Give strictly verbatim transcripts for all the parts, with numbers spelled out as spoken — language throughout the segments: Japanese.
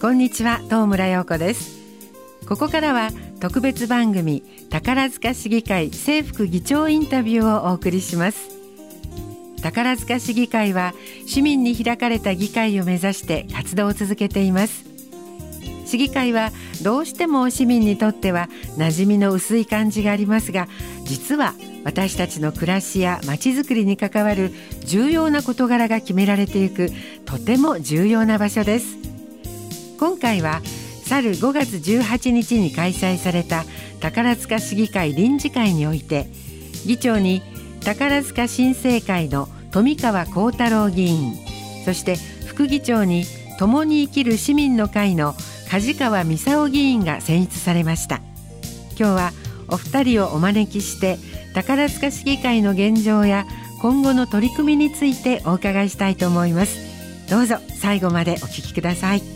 こんにちは、東村陽子です。ここからは特別番組宝塚市議会正副議長インタビューをお送りします。宝塚市議会は市民に開かれた議会を目指して活動を続けています。市議会はどうしても市民にとっては馴染みの薄い感じがありますが、実は私たちの暮らしやまちづくりに関わる重要な事柄が決められていく、とても重要な場所です。今回は去るごがつじゅうはちにちに開催された宝塚市議会臨時会において、議長に宝塚新政会の富川幸太郎議員、そして副議長に共に生きる市民の会の梶川美沙夫議員が選出されました。今日はお二人をお招きして宝塚市議会の現状や今後の取り組みについてお伺いしたいと思います。どうぞ最後までお聞きください。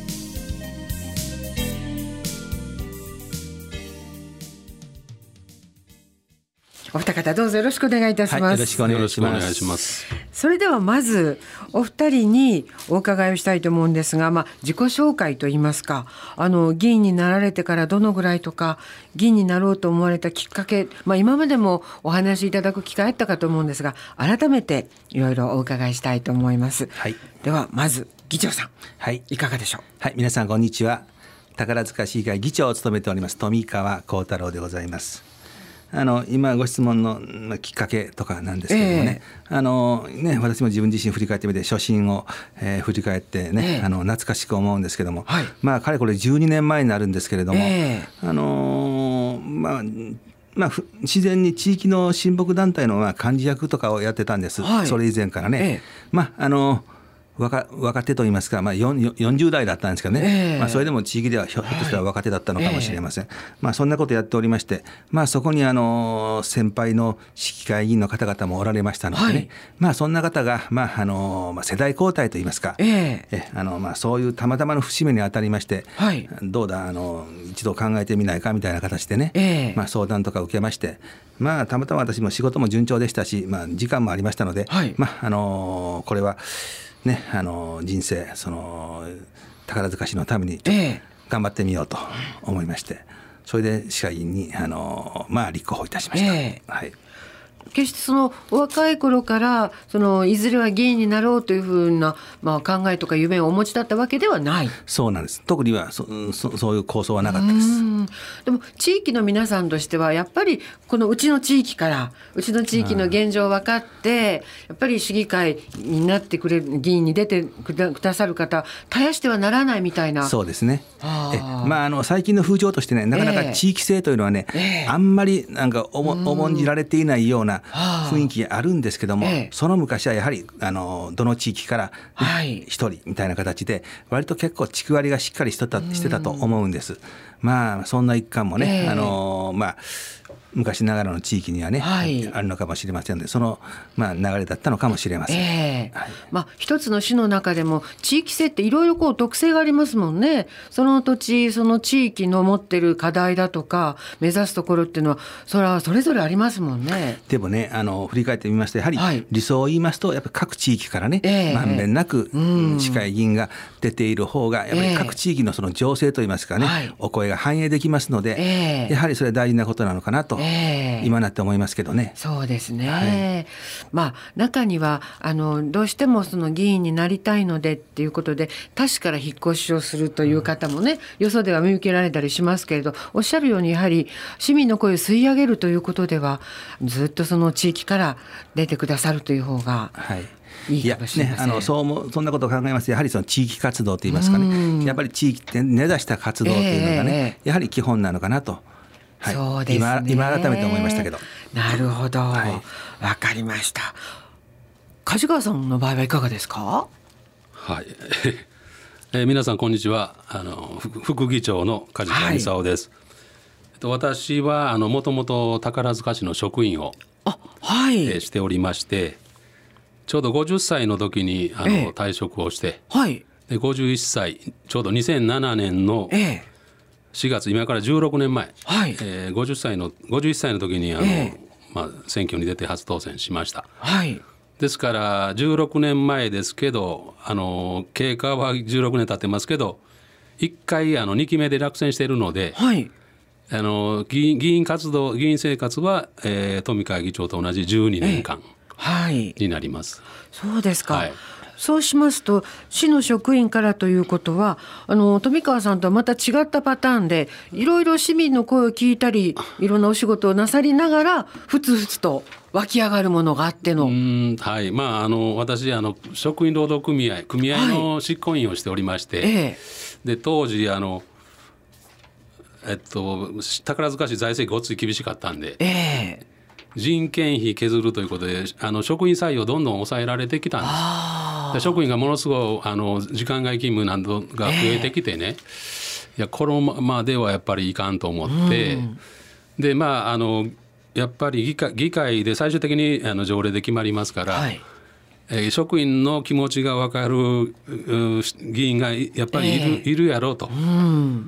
お二方どうぞよろしくお願いいたします。 はい、よろしくお願いします。 それではまずお二人にお伺いをしたいと思うんですが、まあ、自己紹介といいますか、あの議員になられてからどのぐらいとか、議員になろうと思われたきっかけ、まあ、今までもお話しいただく機会あったかと思うんですが、改めていろいろお伺いしたいと思います。 はい、 ではまず議長さん、 はい、 いかがでしょう。 はい、皆さんこんにちは。宝塚市議会議長を務めております富川幸太郎でございます。あの今ご質問のきっかけとかなんですけどもね、えー、あのね私も自分自身振り返ってみて初心を、えー、振り返ってね、えー、あの懐かしく思うんですけども、はい、まあかれこれじゅうにねんまえになるんですけれども、えー、あのー、まあまあ、自然に地域の親睦団体のまあ幹事役とかをやってたんです、はい、それ以前からね、えー、まああの若, 若手といいますか、まあ、よんじゅうだいだったんですけどね、えーまあ、それでも地域ではひょっとしたら若手だったのかもしれません、はいえーまあ、そんなことやっておりまして、まあ、そこにあの先輩の市議会議員の方々もおられましたのでね、はいまあ、そんな方が、まああのまあ、世代交代といいますか、えーえあのまあ、そういうたまたまの節目に当たりまして、はい、どうだあの一度考えてみないかみたいな形でね、えーまあ、相談とか受けまして、まあ、たまたま私も仕事も順調でしたし、まあ、時間もありましたので、はいまああのこれはね、あの人生その宝塚市のために頑張ってみようと思いまして、それで市会議員にあの、まあ、立候補いたしました、えーはい決してそのお若い頃からそのいずれは議員になろうというふうな、まあ、考えとか夢をお持ちだったわけではない。 そうなんです。特には そ, そ, そういう構想はなかったです。 うんでも地域の皆さんとしてはやっぱりこのうちの地域からうちの地域の現状を分かってやっぱり市議会になってくれる議員に出てく だ, くださる方絶やしてはならないみたいな。 そうですね。え、まあ、あの最近の風潮としてね、なかなか地域性というのはね、えー、あんまりなんかおも重んじられていないような雰囲気あるんですけども、ええ、その昔はやはりあのどの地域から一、ねはい、人みたいな形で割と結構地区割りがしっかりしてた、してたと思うんです。まあそんな一環もね、ええ、あのまあ昔ながらの地域にはね、はい、あるのかもしれませんので、その、まあ、流れだったのかもしれません、 えーはいまあ、一つの市の中でも地域性っていろいろこう特性がありますもんね。その土地その地域の持ってる課題だとか目指すところっていうのはそれはそれぞれありますもんね。 でもね、あの振り返ってみますとやはり理想を言いますとやっぱり各地域からね、えー、まんべんなく、うん、市会議員が出ている方がやっぱり各地域のその情勢といいますかね、えー、お声が反映できますので、えー、やはりそれは大事なことなのかなと、えー、今なって思いますけどね。 そうですね、はいまあ、中にはあのどうしてもその議員になりたいのでっていうことで他市から引っ越しをするという方もね、うん、よそでは見受けられたりしますけれど、おっしゃるようにやはり市民の声を吸い上げるということではずっとその地域から出てくださるという方が、はいいいかもしれません。 いや、ね、あのそうもそんなことを考えますとやはりその地域活動といいますかね、やっぱり地域って根ざした活動というのがね、えー、やはり基本なのかなと、はい、そうですね、今、今改めて思いましたけど。 なるほど、はい、分かりました。梶川さんの場合はいかがですか。 はいえー、皆さんこんにちは。あの副議長の梶川美沙夫です、はいえっと、私はもともと宝塚市の職員をあ、はいえー、しておりまして、ちょうどごじゅっさいの時にあの、えー、退職をして、はい、でごじゅういっさいちょうどにせんななねんのしがつ、今からじゅうろくねんまえ、はいえー、ごじゅっさいのごじゅういっさいの時にあの、えーまあ、選挙に出て初当選しました、はい、ですからじゅうろくねんまえですけど、あの経過はじゅうろくねん経ってますけど、 いっかいあのにきめで落選しているので、 はい、 あの 議, 員議員活動議員生活は、えー、富川議長と同じじゅうにねんかんになります。 はい、そうですか、 はい、 そうしますと市の職員からということはあの富川さんとはまた違ったパターンでいろいろ市民の声を聞いたりいろんなお仕事をなさりながらふつふつと湧き上がるものがあっての。 うん、はい、まあ、あの私あの職員労働組合組合の執行委員をしておりまして、はい、ええ、で当時あのえっと宝塚市財政ごっつい厳しかったんで、ええ、人件費削るということであの職員採用どんどん抑えられてきたんです。で職員がものすごいあの時間外勤務などが増えてきてね、えー、いやこのままではやっぱりいかんと思って、うん、でまああのやっぱり議会、議会で最終的にあの条例で決まりますから、はい、えー、職員の気持ちが分かる議員がやっぱりいる、えー、いるやろうと、うん、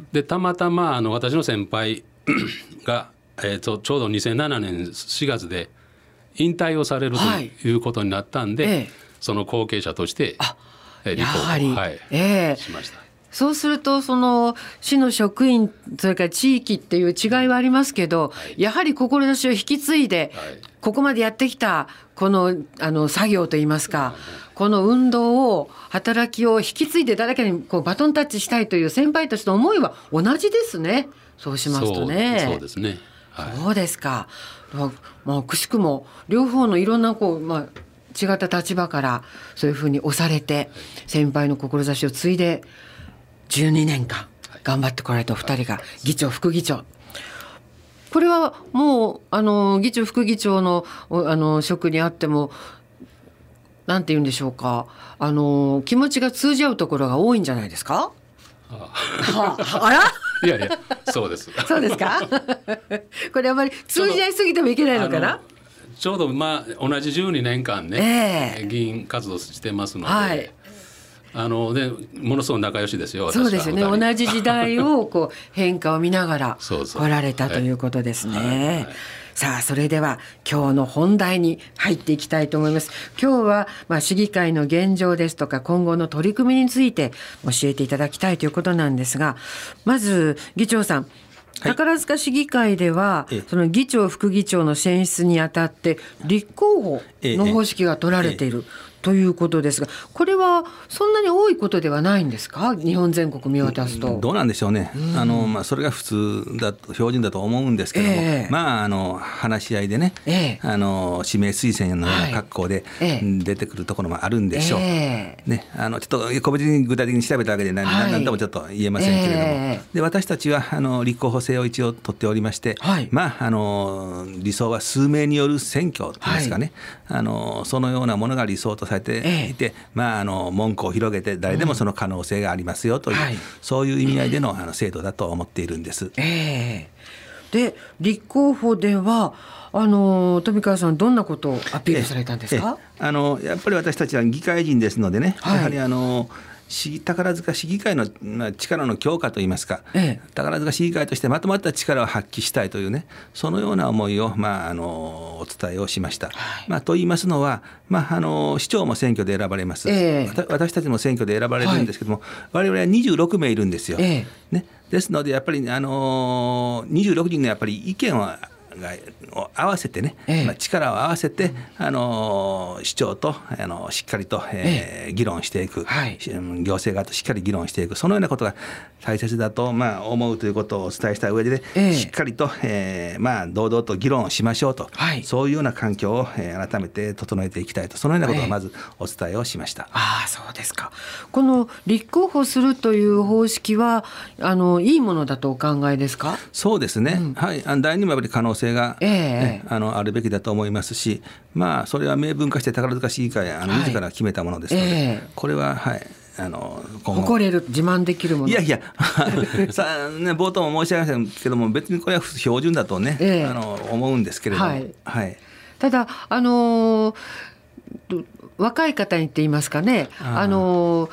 でたまたまあの私の先輩がえー、とちょうどにせんななねんしがつで引退をされるということになったんで、はい、ええ、その後継者として、えー、立候補、はい、えー、しました。 そうするとその市の職員それから地域っていう違いはありますけど、はい、やはり志を引き継いで、はい、ここまでやってきたこの、あの作業といいますか、この運動を働きを引き継いで誰かにこうバトンタッチしたいという先輩たちの思いは同じですね。そうしますとね。 そう、そうですね。 そうですか。まあ、くしくも両方のいろんなこう、まあ、違った立場からそういうふうに押されて先輩の志を継いでじゅうにねんかん頑張ってこられたお二人が議長副議長、これはもうあの議長副議長の、あの職にあってもなんて言うんでしょうか、あの気持ちが通じ合うところが多いんじゃないですか。 ああ、あらいやいやそうですそうですかこれあまり通じ合いすぎてもいけないのかな。 ちょうどまあ同じじゅうにねんかんね、えー、議員活動してますので、はい、あのでものすごい仲良しですよ。 そうですよね。同じ時代をこう変化を見ながら来られたということですね。はいはいはい、さあそれでは今日の本題に入っていきたいと思います。今日はまあ市議会の現状ですとか今後の取り組みについて教えていただきたいということなんですが、まず議長さん、はい、宝塚市議会ではその議長副議長の選出にあたって立候補の方式が取られているということですが、これはそんなに多いことではないんですか。日本全国見渡すとどうなんでしょうね。あの、まあ、それが普通だと標準だと思うんですけども、えー、まあ、あの話し合いでね、えー、あの指名推薦のような格好で出てくるところもあるんでしょう、えーね、あのちょっと個別に具体的に調べたわけで何、はい、何ともちょっと言えませんけれども、えー、で私たちはあの立候補制を一応取っておりまして、はい、まあ、あの理想は数名による選挙といいますかね、はい、あのそのようなものが理想とされていて、ええ、まあ、あの門戸を広げて誰でもその可能性がありますよという、うん、はい、そういう意味合いでの、あの制度だと思っているんです。 えー、で立候補ではあの富川さんどんなことをアピールされたんですか。 ええ、あのやっぱり私たちは議会人ですのでね、はい、やはりあの宝塚市議会の力の強化といいますか、ええ、宝塚市議会としてまとまった力を発揮したいというね、そのような思いを、まあ、あのお伝えをしました。はい、まあ、と言いますのは、まあ、あの市長も選挙で選ばれます、ええ、私たちも選挙で選ばれるんですけども、はい、我々はにじゅうろくめいいるんですよ。ええ、ね、ですのでやっぱり、あのにじゅうろくにんのやっぱり意見はを合わせてね、ええ、まあ、力を合わせて、あの市長とあのしっかりと、えーええ、議論していく、はい、行政側としっかり議論していく、そのようなことが大切だと、まあ、思うということをお伝えした上で、ええ、しっかりと、えーまあ、堂々と議論をしましょうと、はい、そういうような環境を、えー、改めて整えていきたいと、そのようなことをまずお伝えをしました。 ええ、ああ、そうですか。この立候補するという方式はあのいいものだとお考えですか。 そうですね、うん、はい、あの第二もやっぱり可能性が、えー、あのあるべきだと思いますし、まあ、それは明文化して宝塚市議会あの自ら決めたものですので、はい、えー、これは、はい、あの誇れる自慢できるもの。 いやいやさあ、ね、冒頭も申し上げましたけども、別にこれは標準だとね、えー、あの思うんですけれども、はいはい、 ただ、あのー、若い方にって言いますかね、あ、あのー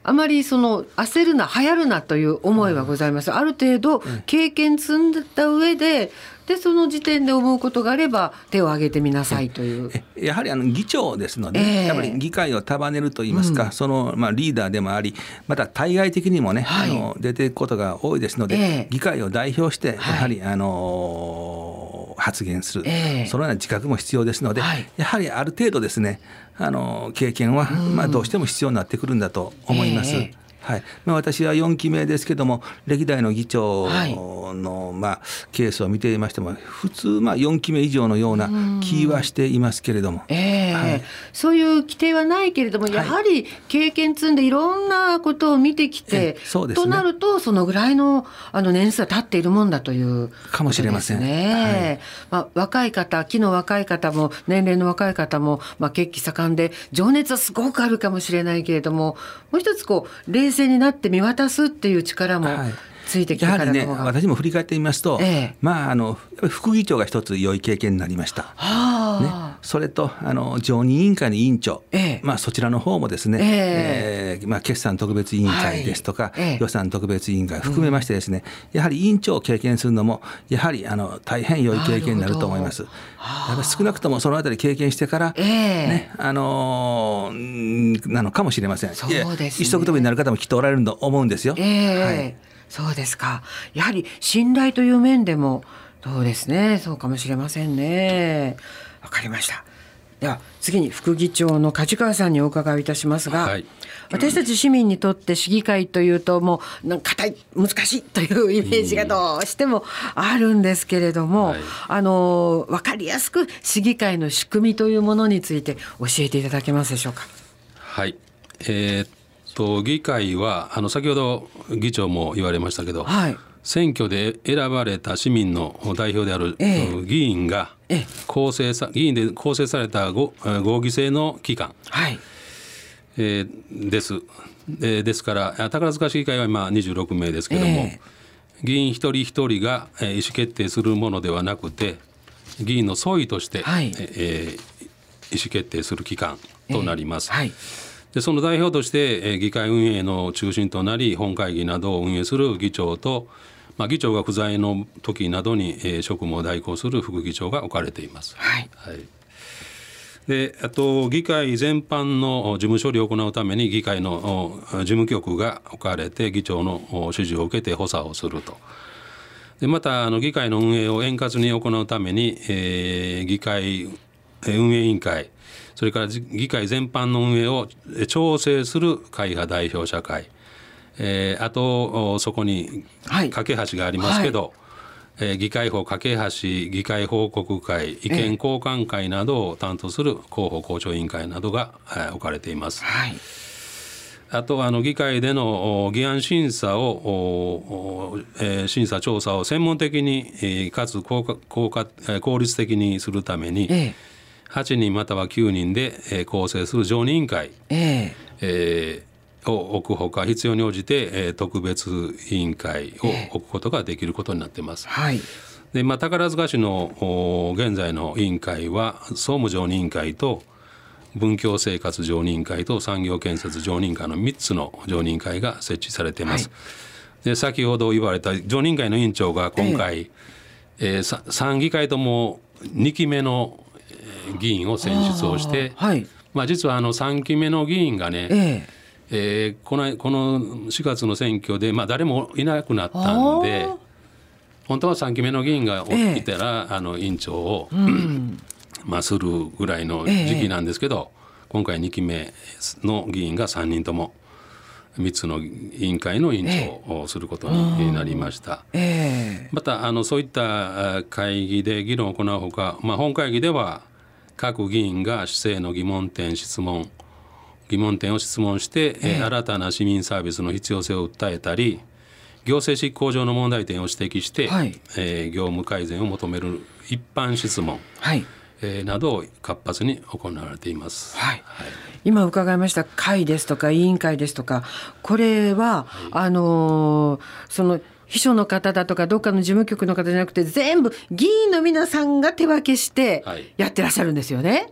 あまりその焦るな流行るなという思いはございます。ある程度経験積んだ上で、でその時点で思うことがあれば手を挙げてみなさいという。 やはりあの議長ですので、 えー、 やっぱり議会を束ねるといいますか、うん、そのまあリーダーでもあり、また対外的にもね、はい、あの出ていくことが多いですので、えー、議会を代表してやはり、はい、あのー、発言する、えー、そのような自覚も必要ですので、はい、やはりある程度ですね、あの経験は、まあ、どうしても必要になってくるんだと思います。えーはいまあ、私はよんきめですけども、歴代の議長の、まあ、ケースを見ていましても、普通、まあ、よんきめ以上のような気はしていますけれども、 えーはい、 そういう規定はないけれども、やはり経験積んでいろんなことを見てきて、はいそうですね、となるとそのぐらい の, あの年数は経っているもんだということですね。 かもしれません、はいまあ、若い方、気の若い方も年齢の若い方も、まあ、血気盛んで情熱はすごくあるかもしれないけれども、もう一つこう冷静になって見渡すっていう力もついてきたからの方が、 やはりね、私も振り返ってみますと、ええまあ、あの副議長が一つ良い経験になりました、はあね、それとあの常任委員会の委員長、ええまあ、そちらの方もですね、ええまあ、決算特別委員会ですとか、はい、予算特別委員会含めましてですね、うん、やはり委員長を経験するのもやはりあの大変良い経験になると思います。やっぱり少なくともそのあたり経験してから、ええねあのー、なのかもしれません。 そうですね、 一足飛びになる方もきっとおられると思うんですよ、 ええはい、そうですか。やはり信頼という面でもそうですね、そうかもしれませんね。わかりました。では次に副議長の梶川さんにお伺いいたしますが、はい、私たち市民にとって市議会というともうなんか硬い難しいというイメージがどうしてもあるんですけれども、はい、あの分かりやすく市議会の仕組みというものについて教えていただけますでしょうか。 はい、えーと議会はあの先ほど議長も言われましたけど、はい、選挙で選ばれた市民の代表である、ええ、議員が構成さ議員で構成された合議制の機関、はいえー、です、えー、ですから宝塚市議会は今にじゅうろくめいですけども、えー、議員一人一人が意思決定するものではなくて議員の総意として、はいえー、意思決定する機関となります、えーはいでその代表として議会運営の中心となり本会議などを運営する議長と、まあ、議長が不在の時などに職務を代行する副議長が置かれています、はいはい、であと議会全般の事務処理を行うために議会の事務局が置かれて議長の指示を受けて補佐をすると。でまたあの議会の運営を円滑に行うために、えー、議会運営委員会それから議会全般の運営を調整する会派代表者会、えー、あとそこに架け橋がありますけど、はいえー、議会法架け橋議会報告会意見交換会などを担当する広報公聴委員会などが、えー、置かれています、はい、あとあの議会での議案審査を、えー、審査調査を専門的に、えー、かつ効果、効果、効率的にするために、えーはちにんまたはきゅうにんで構成する常任委員会、えーえー、を置くほか必要に応じて特別委員会を置くことができることになっています、えーはいでまあ、宝塚市の現在の委員会は総務常任委員会と文教生活常任委員会と産業建設常任委員会のみっつの常任委員会が設置されています、はい、で先ほど言われた常任委員会の委員長が今回、えーえー、さん議会ともにきめの議員を選出をして、はいまあ、実はあのさんきめの議員がね、えええー、この、このしがつの選挙で、まあ、誰もいなくなったんで本当はさんきめの議員がいたら、ええ、あの委員長を、うんまあ、するぐらいの時期なんですけど、ええ、今回にきめの議員がさんにんともみっつの委員会の委員長をすることになりました、ええ、またあのそういった会議で議論を行うほか、まあ、本会議では各議員が市政の疑問点質問疑問点を質問して、えー、新たな市民サービスの必要性を訴えたり行政執行上の問題点を指摘して、はいえー、業務改善を求める一般質問、はいえー、などを活発に行われています、はいはい、 今伺いました会ですとか委員会ですとかこれは、はい、あのー、その秘書の方だとかどっかの事務局の方じゃなくて全部議員の皆さんが手分けしてやってらっしゃるんですよね、はい、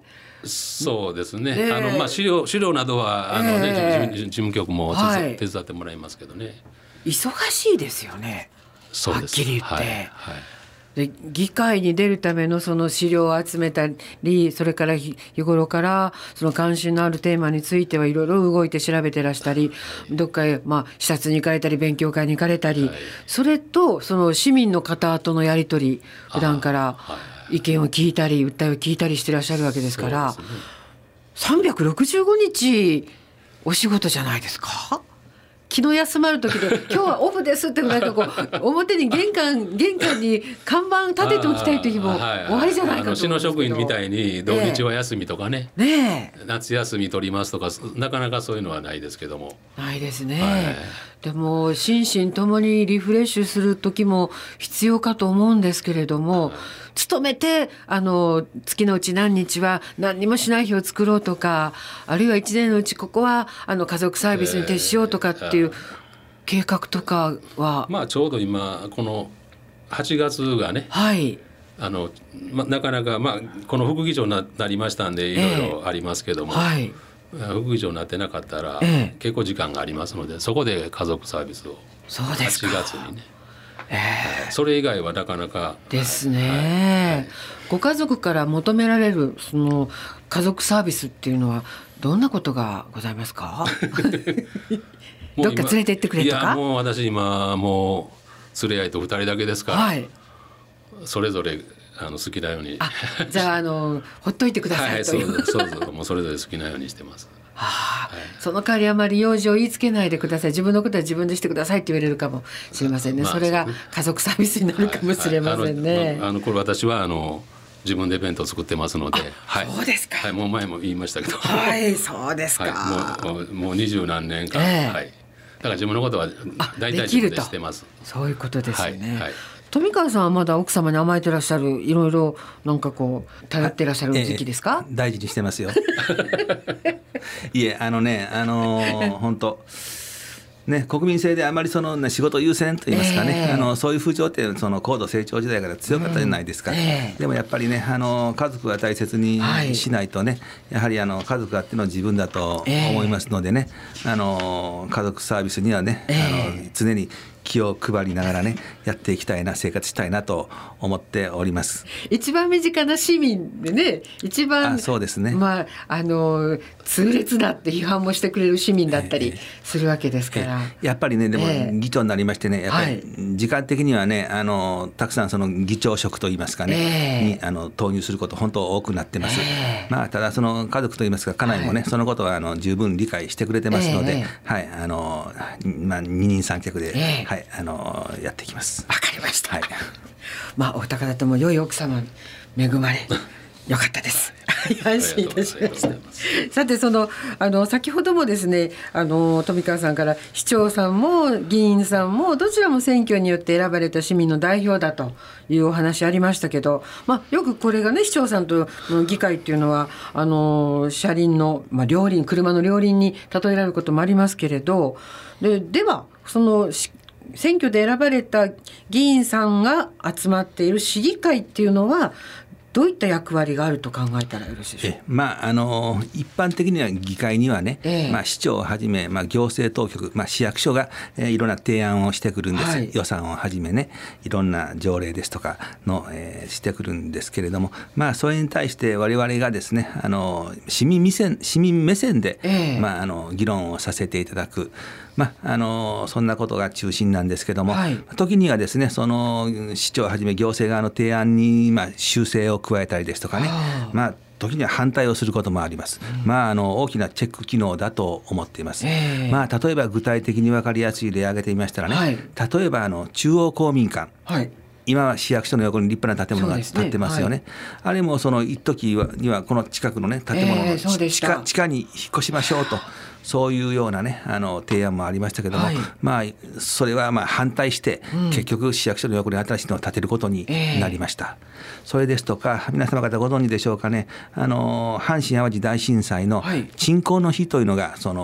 そうですね、 ね、 あのまあ、資料資料などはあの、ねえー、 事務局もはい、 手伝ってもらいますけどね。 忙しいですよね。 そうです、 はっきり言って、 はいはい、 で議会に出るためのその資料を集めたり、それから日頃からその関心のあるテーマについてはいろいろ動いて調べてらしたり、どっかへまあ視察に行かれたり勉強会に行かれたり、はい、それとその市民の方とのやり取り、普段から意見を聞いたり訴えを聞いたりしてらっしゃるわけですから、ね、さんびゃくろくじゅうごにちお仕事じゃないですか。気の休まる時で今日はオフですってなんかこう表に玄関玄関に看板立てておきたい時も終わりじゃないかと思うんですけど、市の職員みたいに土日は休みとかね、 ねえ、 夏休み取りますとかなかなかそういうのはないですけども。 ないですね、はい、でも心身ともにリフレッシュする時も必要かと思うんですけれども、はい、勤めてあの月のうち何日は何にもしない日を作ろうとか、あるいはいちねんのうちここはあの家族サービスに徹しようとかっていう計画とかは、 まあ、ちょうど今このはちがつがね、 はい、 あのま、なかなか、まあ、この副議長になりましたんでいろいろありますけども、えーはい、副議長になってなかったら、えー、結構時間がありますので、そこで家族サービスをはちがつにね、えー、それ以外はなかなかですね、はいはい、ご家族から求められるその家族サービスっていうのはどんなことがございますか？どっか連れて行ってくれとか。 いや、もう私今もう連れ合いとふたりだけですから、はい、それぞれあの好きなように。 あ、じゃあ、あのほっといてくださいという、 はい、そうそうそう、もうそれぞれ好きなようにしてます。 はあ、はい、その代わりあまり用事を言いつけないでください、自分のことは自分でしてくださいって言われるかもしれませんね、まあ、それが家族サービスになるかもしれませんね、はいはい、あの、 あのこれ私はあの自分で弁当作ってますので、 はい、そうですか、 はい、もう前も言いましたけど、 はい、そうですか、 はい、もうもう二十何年間、えーはい、だから自分のことは大体自分でしてます。 そういうことですよね、はいはい、富川さんはまだ奥様に甘えてらっしゃる、いろいろなんかこう頼ってらっしゃる時期ですか？ えー、大事にしてますよいえ、あのね、あのー、本当ね、国民性であまりその、ね、仕事優先といいますかね、えー、あのそういう風潮ってその高度成長時代から強かったじゃないですか、うんえー、でもやっぱりね、あの家族は大切にしないとね、はい、やはりあの家族があっての自分だと思いますのでね、えー、あの家族サービスにはね、えー、あの常に気を配りながらねやっていきたいな、生活したいなと思っております。 一番身近な市民でね、一番あそうですね、 まあ、あの痛烈だって批判もしてくれる市民だったりするわけですから、えーえー、 やっぱりね、でも議長になりましてね、やっぱり時間的にはね、あのたくさんその議長職といいますかね、えー、にあの投入すること本当多くなってます、えーまあ、ただその家族といいますか家内もね、はい、そのことはあの十分理解してくれてますので、えーはい、あのまあ、二人三脚で、えーはい、あのやっていきます。 わかりました、はい、まあお二方とも良い奥様に恵まれよかったです安心いたしました。さて、そのあの先ほどもですね、あの富川さんから市長さんも議員さんもどちらも選挙によって選ばれた市民の代表だというお話ありましたけど、まあ、よくこれがね、市長さんと議会っていうのはあの車輪の、まあ、両輪車の両輪に例えられることもありますけれど、で、ではその選挙で選ばれた議員さんが集まっている市議会っていうのはどういった役割があると考えたらよろしいでしょうか。 え、まあ、あの一般的には議会にはね、えーまあ、市長をはじめ、まあ、行政当局、まあ、市役所が、えー、いろんな提案をしてくるんです、はい、予算をはじめね、いろんな条例ですとかの、えー、してくるんですけれども、まあ、それに対して我々がですね、あの市民目線、市民目線で、えーまあ、あの議論をさせていただく、まあ、あのそんなことが中心なんですけども、はい、時にはですね、その市長をはじめ行政側の提案に、まあ、修正を加えたりですとかね、まあ、時には反対をすることもあります、うん、まあ、あの大きなチェック機能だと思っています、えーまあ、例えば具体的に分かりやすい例を挙げてみましたらね、はい、例えばあの中央公民館、はい、今は市役所の横に立派な建物が建ってますよね、はい、あれもその一時にはこの近くの、ね、建物の、えー、地下、地下に引っ越しましょうと、そういうようなね、あの提案もありましたけども、はい、まあ、それはまあ反対して、うん、結局市役所の横に新しいのを建てることになりました、えー、それですとか、皆様方ご存知でしょうかね、あの阪神・淡路大震災の鎮魂の日というのがその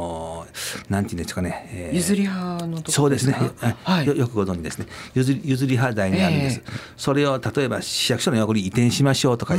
なんていうんですかね、えー、譲り派のところですか。 そうですね、 はい、 よ, よくご存知ですね。譲り、譲り派代にあるんです、えー、それを例えば市役所の横に移転しましょうとか、うん、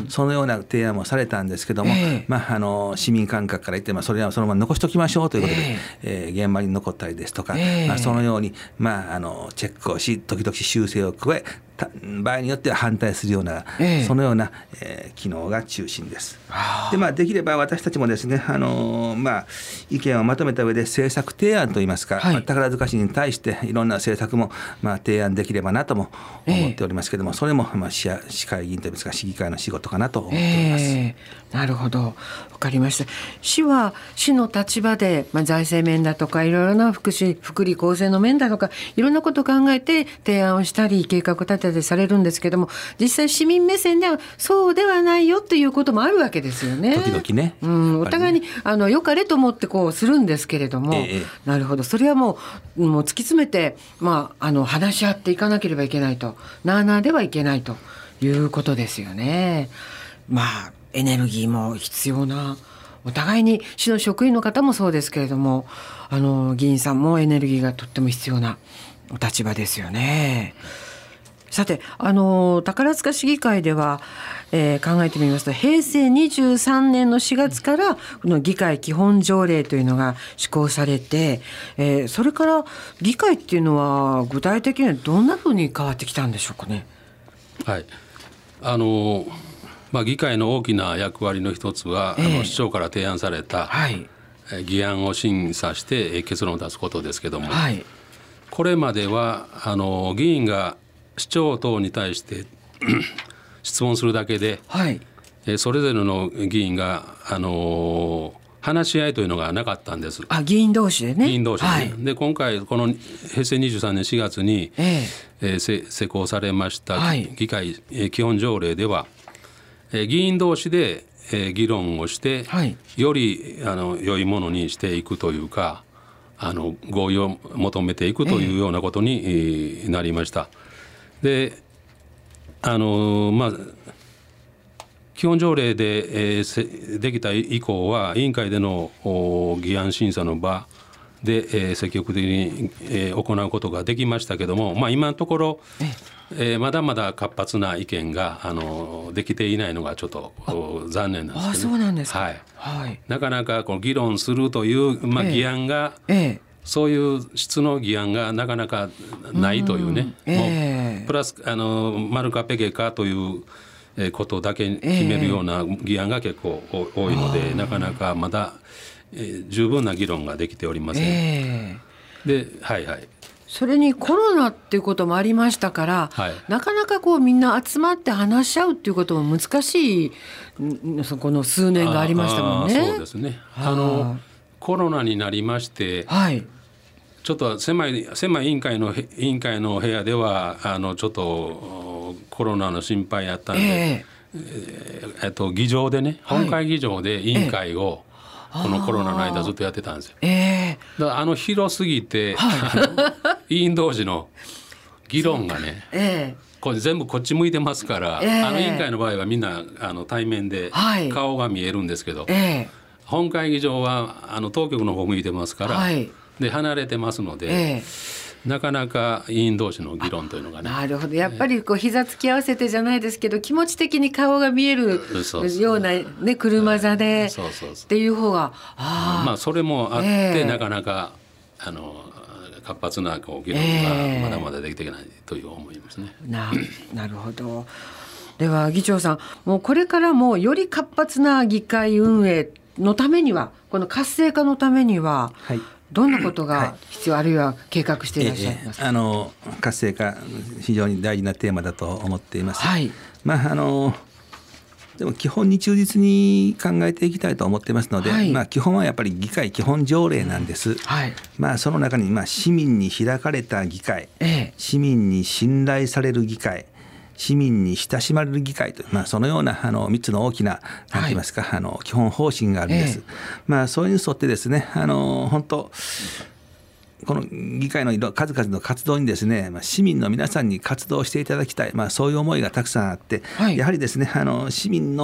そのような提案もされたんですけども、えーまあ、あの市民感覚から言って、まあ、それはそのまま残しておきましょうということで、えーえー、現場に残ったりですとか、えーまあ、そのように、まあ、あのチェックをし時々修正を加え場合によっては反対するような、えー、そのような、えー、機能が中心です。で、まあ、できれば私たちもですね、あのーまあ、意見をまとめた上で政策提案といいますか、はいまあ、宝塚市に対していろんな政策も、まあ、提案できればなとも思っておりますけれども、えー、それも、まあ、市や市会議員といいますか市議会の仕事かなと思っております。 えー、なるほど、わかりました。市は市の立場で、まあ、財政面だとかいろいろな福祉福利厚生の面だとかいろんなことを考えて提案をしたり計画を立ててされるんですけども、実際市民目線ではそうではないよということもあるわけですよね。 時々ね、 うん、お互いにあの良かれと思ってこうするんですけれども、ええ、なるほど、それはもう、もう突き詰めて、まあ、あの話し合っていかなければいけないと、なあなあではいけないということですよね。まあエネルギーも必要な、お互いに市の職員の方もそうですけれども、あの議員さんもエネルギーがとっても必要なお立場ですよね。さて、あの宝塚市議会では、えー、考えてみますとへいせいにじゅうさんねんのしがつからこの議会基本条例というのが施行されて、えー、それから議会っていうのは具体的にはどんなふうに変わってきたんでしょうかね。 はい、あのまあ、議会の大きな役割の一つは、えー、あの市長から提案された、はい、議案を審査して結論を出すことですけども、はい、これまではあの議員が市長等に対して質問するだけで、はい、それぞれの議員があの話し合いというのがなかったんです。 あ、議員同士でね。 議員同士で、ね、はい、で今回このへいせいにじゅうさんねんしがつに、えーえー、施行されました、はい、議会基本条例では、えー、議員同士で、えー、議論をして、はい、よりあの良いものにしていくというか、あの合意を求めていくというようなことに、えー、なりました。であのまあ、基本条例で、えー、できた以降は委員会での議案審査の場で、えー、積極的に、えー、行うことができましたけども、まあ、今のところ、えー、まだまだ活発な意見があのできていないのがちょっと残念なんですけど、ね、 あ、そうなんですか。 はいはい、 なかなかこの議論するという、まあ、議案が、えーえーそういう質の議案がなかなかないというね、うん、えー、もうプラスあのマルカペケかということだけ決めるような議案が結構多いので、えー、なかなかまだ、えー、十分な議論ができておりません、えー、で、はいはい、 それにコロナっていうこともありましたから、はい、なかなかこうみんな集まって話し合うっていうことも難しいそこの数年がありましたもんね。 あ、そうですね。あのコロナになりまして、はい、ちょっと狭い狭い委員会の委員会の部屋ではあのちょっとコロナの心配やったんで、えーえー、と議場でね、本会議場で委員会を、はい、このコロナの間ずっとやってたんですよ。えー、だからあの広すぎて、はい、委員同士の議論がね、えー、これ全部こっち向いてますから、えー、あの委員会の場合はみんなあの対面で顔が見えるんですけど、はい、えー、本会議場はあの当局の方向いてますから、はい、で離れてますので、えー、なかなか委員同士の議論というのがね。 なるほど、やっぱりこう膝つき合わせてじゃないですけど、気持ち的に顔が見えるような、ね、車座でっていう方が、 あ、まあ、それもあって、えー、なかなかあの活発なこう議論がまだまだできていけないという思いますね。 えー、な, なるほど。では議長さん、もうこれからもより活発な議会運営のためには、この活性化のためには、はい、どんなことが必要、はい、あるいは計画していらっしゃいますか。 えー、あの活性化非常に大事なテーマだと思っています。はい、まああのでも基本に忠実に考えていきたいと思っていますので、はい、まあ、基本はやっぱり議会基本条例なんです。はい、まあ、その中に、まあ、市民に開かれた議会、ええ、市民に信頼される議会、市民に親しまれる議会と、まあ、そのようなあのみっつの大きな、なんて言いますか、はい、あの基本方針があるんです。ええ、まあ、それに沿ってですね、あの本当この議会の数々の活動にですね、まあ、市民の皆さんに活動していただきたい、まあ、そういう思いがたくさんあって、はい、やはりですね、あの市民の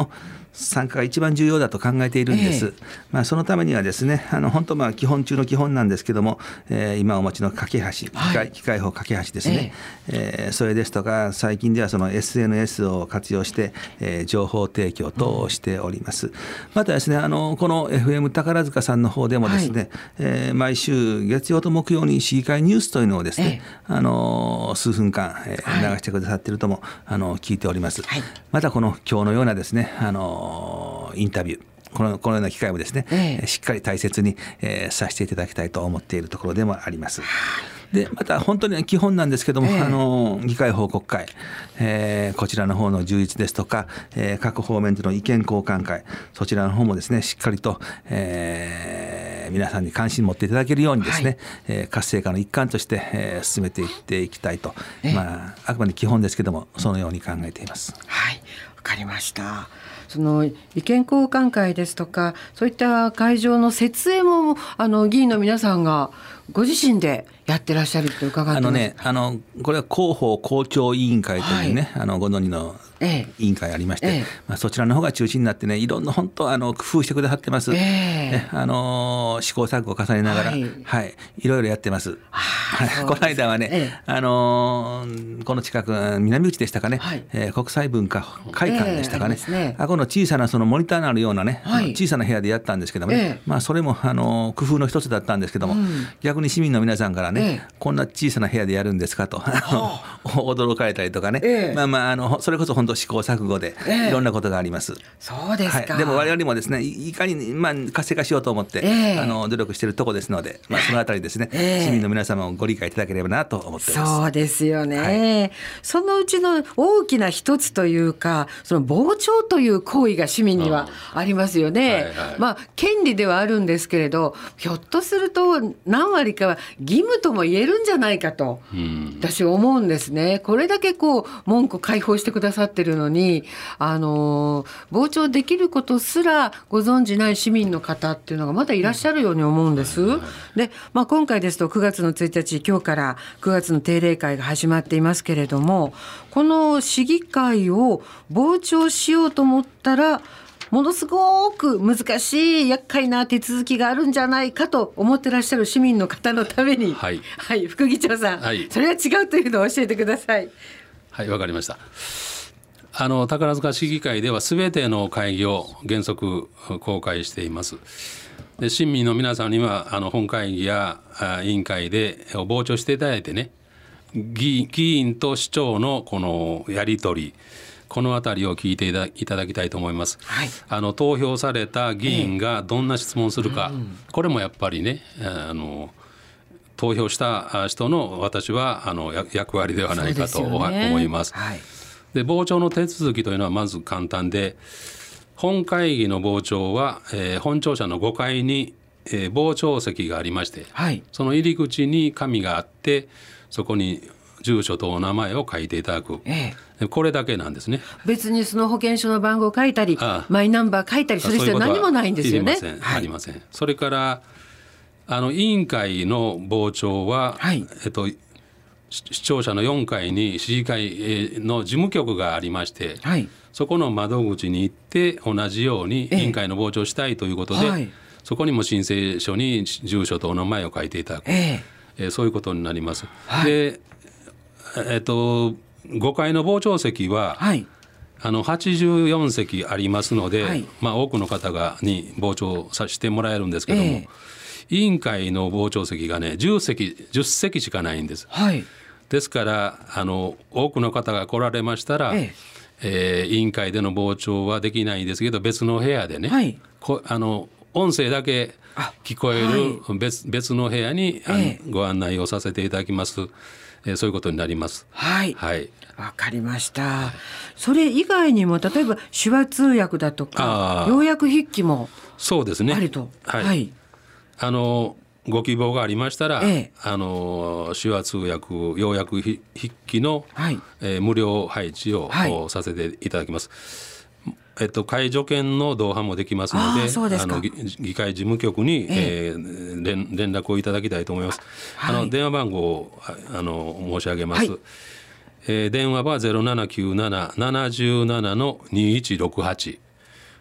参加が一番重要だと考えているんです。えーまあ、そのためにはですね、あの本当まあ基本中の基本なんですけども、えー、今お持ちの架け橋、機械、はい、機械法架け橋ですね、えーえー、それですとか最近ではその エスエヌエス を活用して、えー、情報提供等をしております。うん、またですね、あのこの エフエム 宝塚さんの方でもですね、はいえー、毎週月曜と木曜に市議会ニュースというのをですね、えー、あの数分間、えー、流してくださっているとも、あの聞いております。はい、またこの今日のようなですね、あのインタビューこの、このような機会もですね、ええ、しっかり大切に、えー、させていただきたいと思っているところでもあります。でまた本当に基本なんですけども、ええ、あの議会報告会、えー、こちらの方の充実ですとか、えー、各方面での意見交換会、そちらの方もですねしっかりと、えー、皆さんに関心持っていただけるようにですね、はいえー、活性化の一環として、えー、進めていっていきたいと、ええまあ、あくまで基本ですけどもそのように考えています。 はい、わかりました。その意見交換会ですとかそういった会場の設営もあの議員の皆さんがご自身でやってらっしゃると伺ってます。 あのね、あのこれは広報広聴委員会というね、はい、あのご存知の委員会ありまして、ええまあ、そちらの方が中心になってねいろんな本当あの工夫してくださってます、えー、あの試行錯誤を重ねながら、はいはい、いろいろやってます。はい、この間はね、ええ、あのこの近く南口でしたかね、はいえー、国際文化会館でしたかね、えー、あ, ねあこの小さなそのモニターのあるようなね、はい、小さな部屋でやったんですけどもね、えーまあ、それもあの工夫の一つだったんですけども、うん、逆に市民の皆さんからね、えー、こんな小さな部屋でやるんですかと驚かれたりとかね、えーまあまあ、あのそれこそ本当試行錯誤でいろんなことがあります。えー、 そうですか。 はい、でも我々もですねいかに、まあ、活性化しようと思って、えー、あの努力しているところですので、まあ、そのあたりですね、えー、市民の皆様もご理解いただければなと思っています。 そうですよね、はい、そのうちの大きな一つというかその傍聴という行為が市民にはありますよね、はいはい、まあ権利ではあるんですけれどひょっとすると何割かは義務とも言えるんじゃないかと、うん、私思うんですね。これだけこう門戸開放してくださってるのにあの傍聴できることすらご存じない市民の方っていうのがまだいらっしゃるように思うんです、うん、で、まあ、今回ですとくがつのついたち今日からくがつの定例会が始まっていますけれどもこの市議会を傍聴しようと思ったらものすごく難しい厄介な手続きがあるんじゃないかと思ってらっしゃる市民の方のために、はいはい、副議長さん、はい、それは違うというのを教えてください。 はい、わかりました。あの宝塚市議会ではすべての会議を原則公開しています。で市民の皆さんにはあの本会議や委員会で傍聴していただいてね 議, 議員と市長のこのやり取りこのあたりを聞いていただ, いただきたいと思います、はい、あの投票された議員がどんな質問するか、えーうん、これもやっぱりねあの投票した人の私はあの役割ではないかと思います。はい、で傍聴の手続きというのはまず簡単で本会議の傍聴は、えー、本庁舎のごかいに、えー、傍聴席がありまして、はい、その入り口に紙があってそこに住所とお名前を書いていただく、ええ、これだけなんですね。 別にその保険証の番号を書いたりああマイナンバー書いたりする必要何もないんですよね。 いりません、はい、ありません。それからあの委員会の傍聴は、はいえっと、視聴者のよんかいに市議会の事務局がありまして、はい、そこの窓口に行って同じように委員会の傍聴したいということで、ええはい、そこにも申請書に住所とお名前を書いていただく、ええ、そういうことになります。はい、でえっと、ごかいの傍聴席は、はい、あのはちじゅうよんせきありますので、はいまあ、多くの方がに傍聴させてもらえるんですけども、えー、委員会の傍聴席がねじゅっせきじゅっせきしかないんです、はい、ですからあの多くの方が来られましたら、えーえー、委員会での傍聴はできないんですけど別の部屋でね、はい、こあの音声だけ聞こえる 別,、はい、別の部屋に、えー、ご案内をさせていただきます。えー、そういうことになります。 はい、はい、わかりました。それ以外にも例えば手話通訳だとか要約筆記もそうですねあると、 はいはい、あのご希望がありましたら、ええ、あの手話通訳要約筆記の、はいえー、無料配置を、はい、させていただきます。えっと、介助犬の同伴もできますの で, ああの 議, 議会事務局に、えええー、連, 連絡をいただきたいと思います。はい、あの電話番号をあの申し上げます。はいえー、電話は ゼロななきゅうなな なななな にいちろくはち、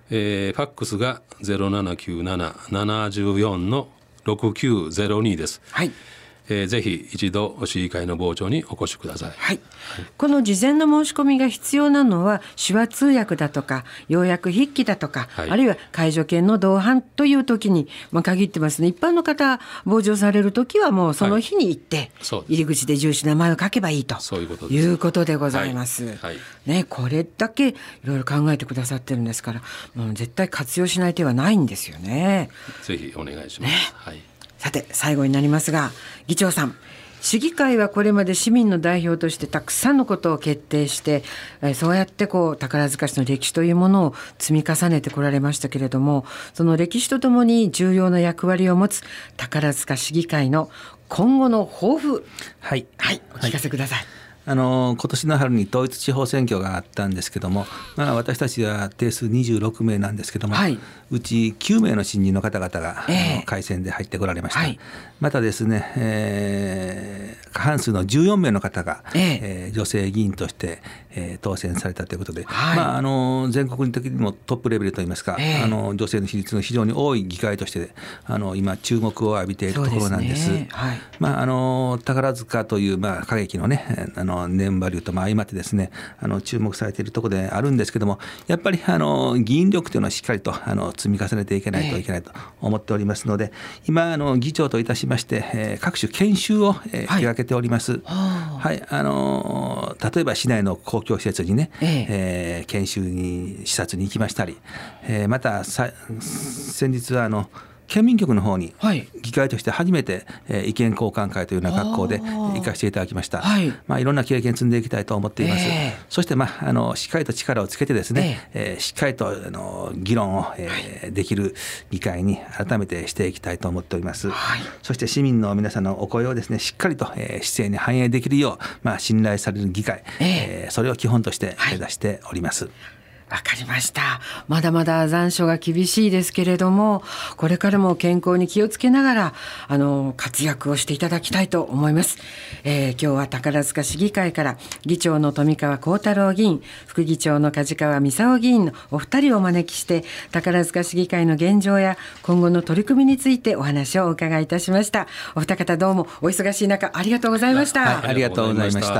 えー、ファックスが ゼロななきゅうなな ななよん のろくきゅうゼロにです。 はい。 えー、ぜひ一度市議会の傍聴にお越しください。 はい、この事前の申し込みが必要なのは手話通訳だとか要約筆記だとか、はい、あるいは介助犬の同伴という時に、まあ、限ってますね。一般の方傍聴される時はもうその日に行って、はい、入り口で住所名前を書けばいいとそういうことです。 いうことでございます、 はいはいね、これだけいろいろ考えてくださってるんですから、もう絶対活用しない手はないんですよね。 ぜひお願いします、ね。はい、 さて最後になりますが、議長さん、市議会はこれまで市民の代表としてたくさんのことを決定して、えー、そうやってこう宝塚市の歴史というものを積み重ねてこられましたけれども、その歴史とともに重要な役割を持つ宝塚市議会の今後の抱負、はい、はい、お聞かせください。はい、 あの今年の春に統一地方選挙があったんですけども、まあ、私たちは定数にじゅうろくめいなんですけども、はい、うちきゅうめいの新人の方々が、えー、あの改選で入ってこられました、はい、またですね、えー、過半数のじゅうよんめいの方が、えーえー、女性議員として、えー、当選されたということで、はい、まあ、あの全国的にもトップレベルといいますか、えー、あの女性の比率の非常に多い議会としてあの今注目を浴びているところなんです。そうですね。はい、まあ、あの宝塚という、まあ、歌劇のねあのネームバリューとまあ相まってですね、あの注目されているところであるんですけども、やっぱりあの議員力というのはしっかりとあの積み重ねていけないといけないと思っておりますので、今あの議長といたしまして、えー、各種研修を、えー、手掛けております。はい、あの例えば市内の公共施設にね、えーえー、研修に視察に行きましたり、えー、またさ先日はあの県民局の方に議会として初めて意見交換会というような格好で行かせていただきました。はい、まあ、いろんな経験積んでいきたいと思っています。えー、そして、まあ、あのしっかりと力をつけてですね、えーえー、しっかりとあの議論を、えー、できる議会に改めてしていきたいと思っております。はい、そして市民の皆さんのお声をですねしっかりと、えー、市政に反映できるよう、まあ、信頼される議会、えーえー、それを基本として目指しております。はい、 わかりました。まだまだ残暑が厳しいですけれども、これからも健康に気をつけながらあの活躍をしていただきたいと思います。えー、今日は宝塚市議会から議長の富川幸太郎議員、副議長の梶川美沙夫議員のお二人をお招きして、宝塚市議会の現状や今後の取り組みについてお話をお伺いいたしました。お二方どうもお忙しい中ありがとうございました。 はい、ありがとうございました。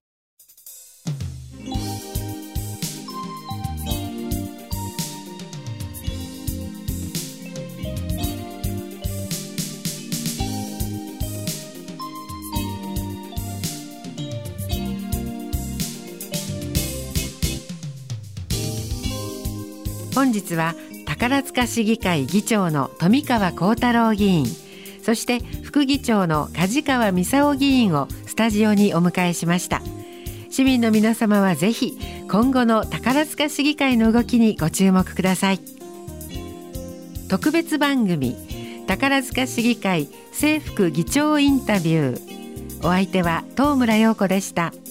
本日は宝塚市議会議長の富川幸太郎議員、そして副議長の梶川美沙夫議員をスタジオにお迎えしました。市民の皆様はぜひ今後の宝塚市議会の動きにご注目ください。特別番組宝塚市議会正副議長インタビュー、お相手は東村陽子でした。